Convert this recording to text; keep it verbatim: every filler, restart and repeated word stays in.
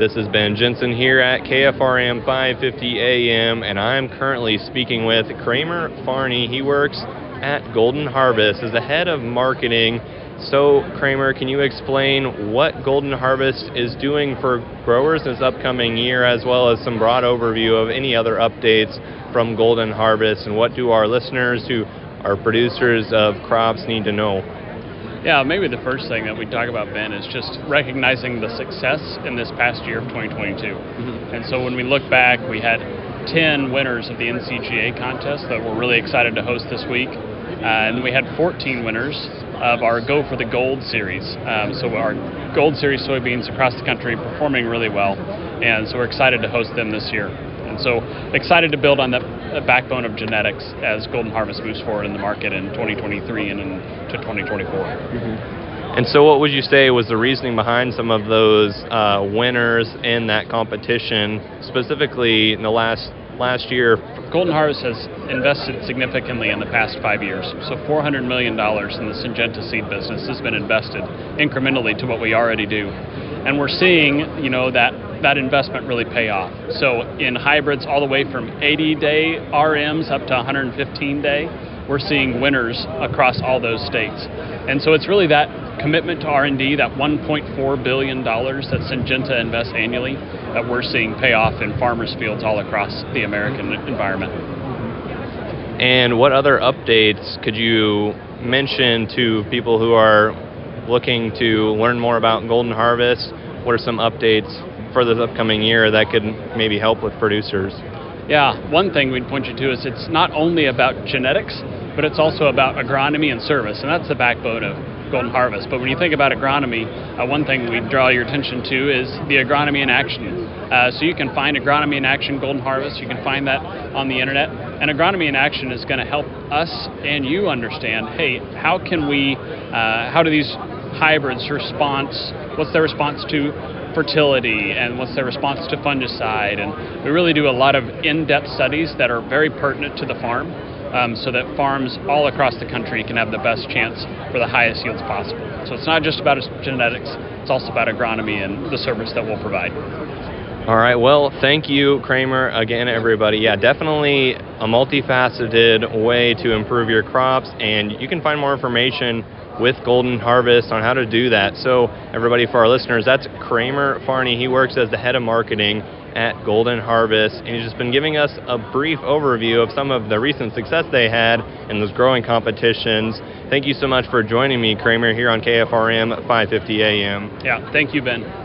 This is Ben Jensen here at K F R M five fifty A M, and I'm currently speaking with Kramer Farney. He works at Golden Harvest as the head of marketing. So, Kramer, can you explain what Golden Harvest is doing for growers this upcoming year, as well as some broad overview of any other updates from Golden Harvest, and what do our listeners who are producers of crops need to know? Yeah, maybe the first thing that we talk about, Ben, is just recognizing the success in this past year of twenty twenty-two. Mm-hmm. And so when we look back, we had ten winners of the N C G A contest that we're really excited to host this week. Uh, and we had fourteen winners of our Go for the Gold series. Um, so our Gold Series soybeans across the country performing really well. And so we're excited to host them this year. And so excited to build on the backbone of genetics as Golden Harvest moves forward in the market in twenty twenty-three and into twenty twenty-four. Mm-hmm. And so what would you say was the reasoning behind some of those uh, winners in that competition, specifically in the last last year? Golden Harvest has invested significantly in the past five years. So four hundred million dollars in the Syngenta seed business has been invested incrementally to what we already do. And we're seeing, you know, that that investment really pay off. So in hybrids all the way from eighty day R Ms up to one hundred fifteen day, we're seeing winners across all those states. And so it's really that commitment to R and D, that one point four billion dollars that Syngenta invests annually, that we're seeing pay off in farmers' fields all across the American environment. And what other updates could you mention to people who are looking to learn more about Golden Harvest? What are some updates for this upcoming year that could maybe help with producers? Yeah, one thing we'd point you to is it's not only about genetics, but it's also about agronomy and service, and that's the backbone of Golden Harvest. But when you think about agronomy, uh, one thing we draw your attention to is the Agronomy in Action. Uh, so you can find Agronomy in Action Golden Harvest. You can find that on the internet. And Agronomy in Action is going to help us and you understand, hey, how can we, uh, how do these hybrids response, what's their response to fertility, and what's their response to fungicide? And we really do a lot of in-depth studies that are very pertinent to the farm. Um, so that farms all across the country can have the best chance for the highest yields possible. So it's not just about genetics, it's also about agronomy and the service that we'll provide. All right, well, thank you, Kramer, again, everybody. Yeah, definitely a multifaceted way to improve your crops, and you can find more information with Golden Harvest on how to do that. So everybody, for our listeners, that's Kramer Farney. He works as the head of marketing at Golden Harvest, and he's just been giving us a brief overview of some of the recent success they had in those growing competitions. Thank you so much for joining me, Kramer, here on K F R M five fifty A M. Yeah, thank you, Ben.